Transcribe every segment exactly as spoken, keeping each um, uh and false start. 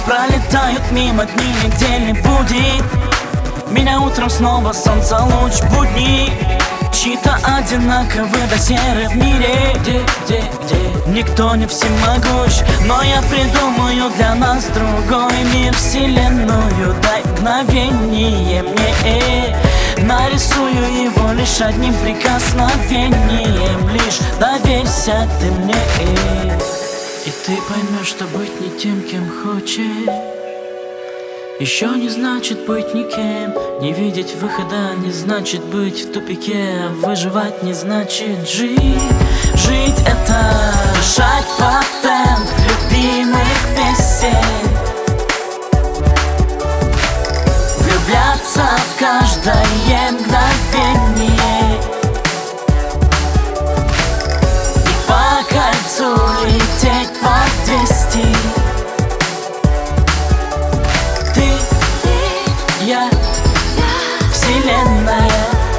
Пролетают мимо дни, нигде не будет меня утром снова солнце луч будни. Чьи-то одинаковые до серы в мире, где, где, где никто не всемогущ. Но я придумаю для нас другой мир, вселенную. Дай мгновение мне, нарисую его лишь одним прикосновением. Лишь доверься ты мне, и ты поймешь, что быть не тем, кем хочешь, еще не значит быть никем. Не видеть выхода не значит быть в тупике. Выживать не значит жить. Жить — это дышать под темп любимых песен, влюбляться в каждое мгновение и по кольцу лететь под двести. Я, вселенная.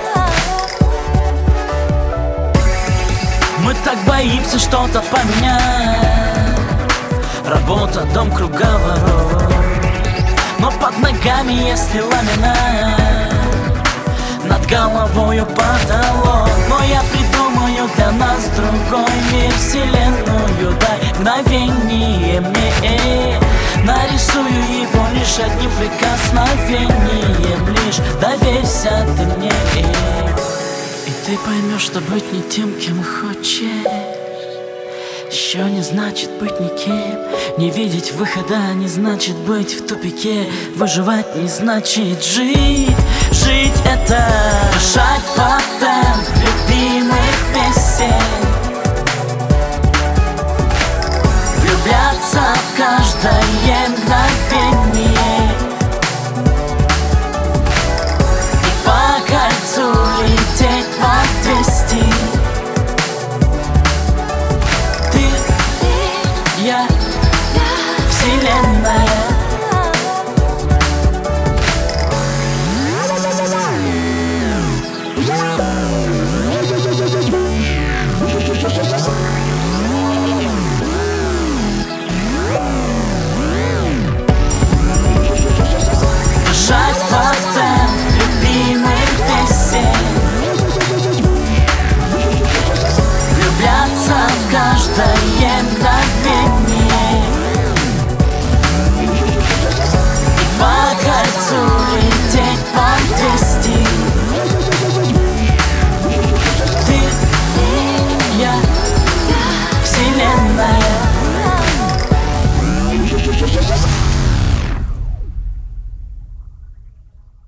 Мы так боимся что-то поменять. Работа, дом, круговорот, но под ногами если ламинат, над головою потолок. Но я придумаю для нас другой мир, вселенную. Дай мгновение мне, нарисую его лишь одним прикосновением. Лишь доверься ты мне, и ты поймешь, что быть не тем, кем хочешь, еще не значит быть никем. Не видеть выхода не значит быть в тупике. Выживать не значит жить. Жить — это дышать под темп любимых песен, влюбляться в каждое мгновение и по кольцу лететь под двести. Ты, я, вселенная.